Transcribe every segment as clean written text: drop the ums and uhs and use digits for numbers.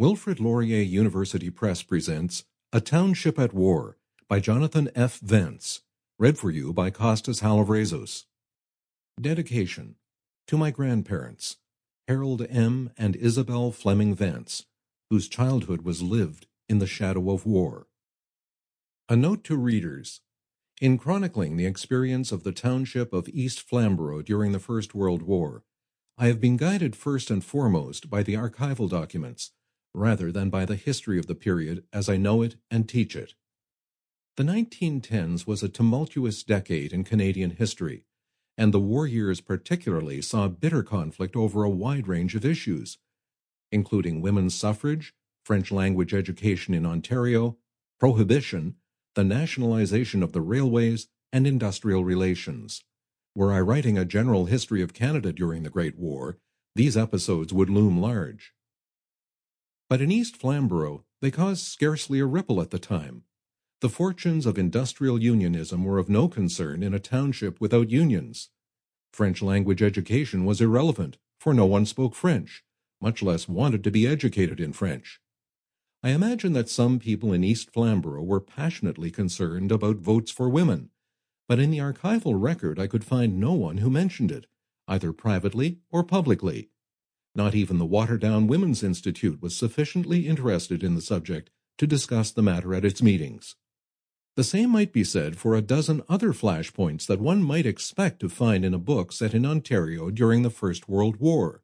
Wilfrid Laurier University Press presents A Township at War by Jonathan F. Vance, read for you by Kostas Halavrezos. Dedication to my grandparents, Harold M. and Isabel Fleming Vance, whose childhood was lived in the shadow of war. A note to readers. In chronicling the experience of the township of East Flamborough during the First World War, I have been guided first and foremost by the archival documents, rather than by the history of the period as I know it and teach it. The 1910s was a tumultuous decade in Canadian history, and the war years particularly saw bitter conflict over a wide range of issues, including women's suffrage, French language education in Ontario, prohibition, the nationalization of the railways, and industrial relations. Were I writing a general history of Canada during the Great War, these episodes would loom large. But in East Flamborough, they caused scarcely a ripple at the time. The fortunes of industrial unionism were of no concern in a township without unions. French language education was irrelevant, for no one spoke French, much less wanted to be educated in French. I imagine that some people in East Flamborough were passionately concerned about votes for women, but in the archival record I could find no one who mentioned it, either privately or publicly. Not even the Waterdown Women's Institute was sufficiently interested in the subject to discuss the matter at its meetings. The same might be said for a dozen other flashpoints that one might expect to find in a book set in Ontario during the First World War.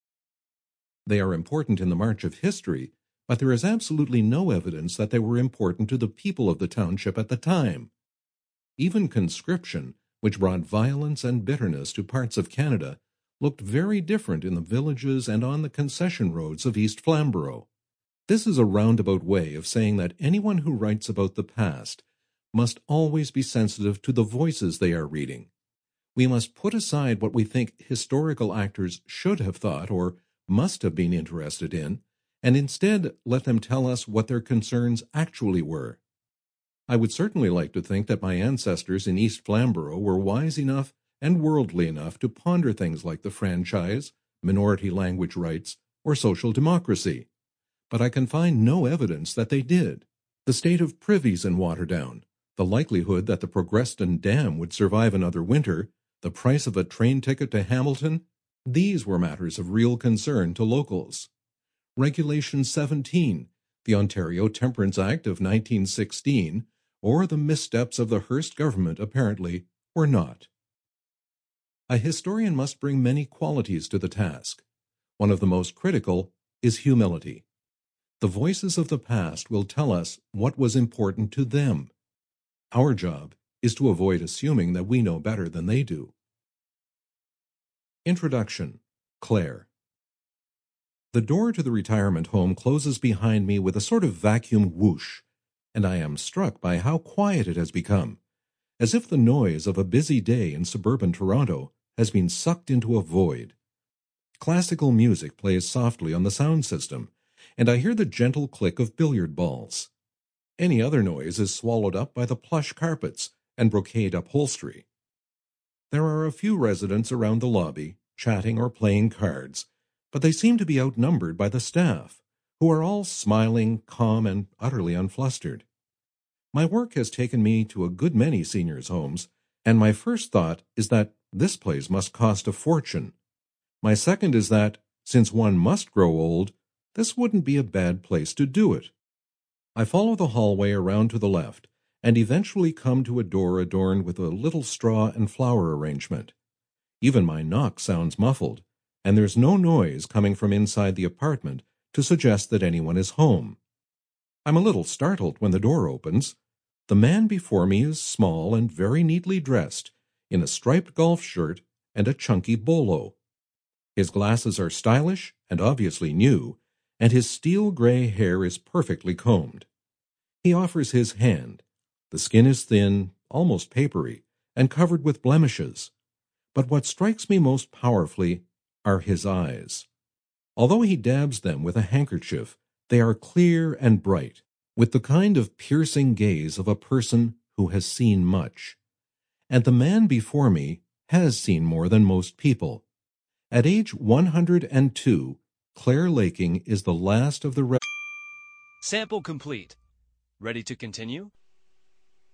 They are important in the march of history, but there is absolutely no evidence that they were important to the people of the township at the time. Even conscription, which brought violence and bitterness to parts of Canada, looked very different in the villages and on the concession roads of East Flamborough. This is a roundabout way of saying that anyone who writes about the past must always be sensitive to the voices they are reading. We must put aside what we think historical actors should have thought or must have been interested in, and instead let them tell us what their concerns actually were. I would certainly like to think that my ancestors in East Flamborough were wise enough and worldly enough to ponder things like the franchise, minority language rights, or social democracy. But I can find no evidence that they did. The state of privies in Waterdown, the likelihood that the Progreston Dam would survive another winter, the price of a train ticket to Hamilton, these were matters of real concern to locals. Regulation 17, the Ontario Temperance Act of 1916, or the missteps of the Hearst government apparently were not. A historian must bring many qualities to the task. One of the most critical is humility. The voices of the past will tell us what was important to them. Our job is to avoid assuming that we know better than they do. Introduction. Claire. The door to the retirement home closes behind me with a sort of vacuum whoosh, and I am struck by how quiet it has become, as if the noise of a busy day in suburban Toronto has been sucked into a void. Classical music plays softly on the sound system, and I hear the gentle click of billiard balls. Any other noise is swallowed up by the plush carpets and brocade upholstery. There are a few residents around the lobby, chatting or playing cards, but they seem to be outnumbered by the staff, who are all smiling, calm, and utterly unflustered. My work has taken me to a good many seniors' homes, and my first thought is that this place must cost a fortune. My second is that, since one must grow old, this wouldn't be a bad place to do it. I follow the hallway around to the left, and eventually come to a door adorned with a little straw and flower arrangement. Even my knock sounds muffled, and there's no noise coming from inside the apartment to suggest that anyone is home. I'm a little startled when the door opens. The man before me is small and very neatly dressed, in a striped golf shirt and a chunky bolo. His glasses are stylish and obviously new, and his steel-gray hair is perfectly combed. He offers his hand. The skin is thin, almost papery, and covered with blemishes. But what strikes me most powerfully are his eyes. Although he dabs them with a handkerchief, they are clear and bright, with the kind of piercing gaze of a person who has seen much. And the man before me has seen more than most people. At age 102, Claire Laking is the last of the Sample complete. Ready to continue?